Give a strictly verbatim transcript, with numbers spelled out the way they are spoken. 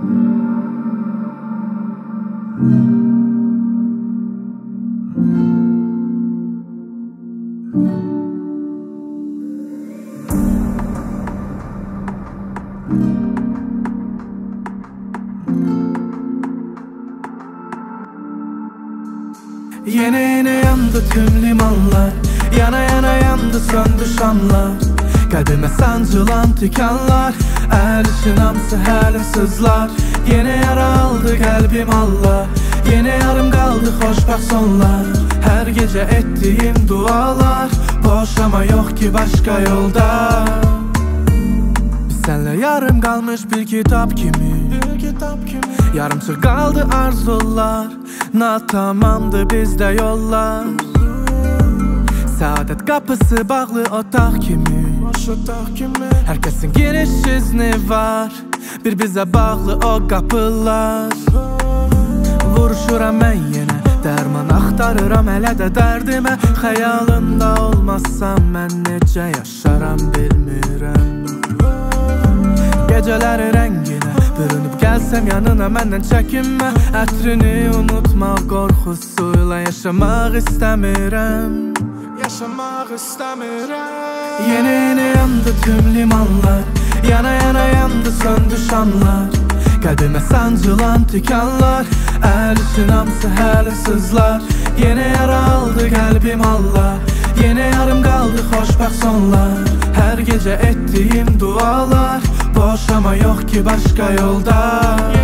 Yine yine yandı tüm limanlar, yana yana yandı söndü şamlar. Kalbime sancılan tükenler, erişin hamsı həlim sızlar. Yine yara aldı kalbim Allah, yine yarım kaldı xoşbaxt sonlar. Her gece ettiğim dualar, boş ama yok ki başka yolda. Biz senle yarım kalmış bir kitap kimi, yarımçıq kaldı arzular. Natamamdı bizde yollar, saadet kapısı bağlı otaq kimi. Herkesin giriş izni var, bir bize bağlı o kapılar. Vuruşuram mən yenə, dərman axtarıram hələ də dərdimə. Xəyalında olmazsam mən necə yaşaram bilmirəm. Gecələri rənginə bürünüb gəlsəm yanına məndən çəkinmə. Ətrini unutmaq qorxusuyla yaşamaq istəmirəm, yaşamaq istəmirəm. Yeni yeni yandı tüm limanlar, yana yana yandı söndü şamlar. Kalbime sancılan tükenler, erişin hamsı həlim sızlar. Yine yara aldı kalbim Allah, yine yarım kaldı xoşbaxt sonlar. Her gece ettiğim dualar, boş ama yok ki başka yolda.